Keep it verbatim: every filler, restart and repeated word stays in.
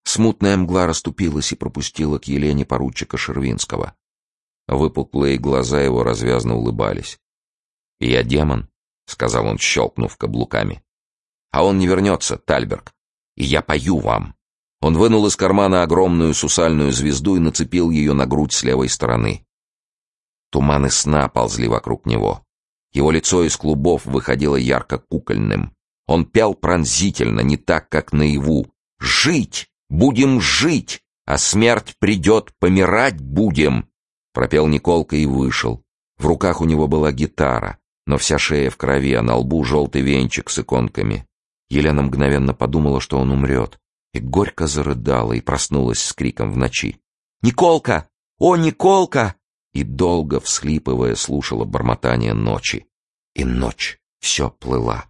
Смутная мгла расступилась и пропустила к Елене поручика Шервинского. Выпуклые глаза его развязно улыбались. «Я демон», — сказал он, щелкнув каблуками. «А он не вернется, Тальберг, и я пою вам». Он вынул из кармана огромную сусальную звезду и нацепил ее на грудь с левой стороны. Туманы сна ползли вокруг него. Его лицо из клубов выходило ярко-кукольным. Он пел пронзительно, не так, как наяву. «Жить! Будем жить! А смерть придет, помирать будем!» Пропел Николка и вышел. В руках у него была гитара, но вся шея в крови, а на лбу желтый венчик с иконками. Елена мгновенно подумала, что он умрет, и горько зарыдала и проснулась с криком в ночи. «Николка! О, Николка!» И долго, всхлипывая, слушала бормотание ночи. И ночь все плыла.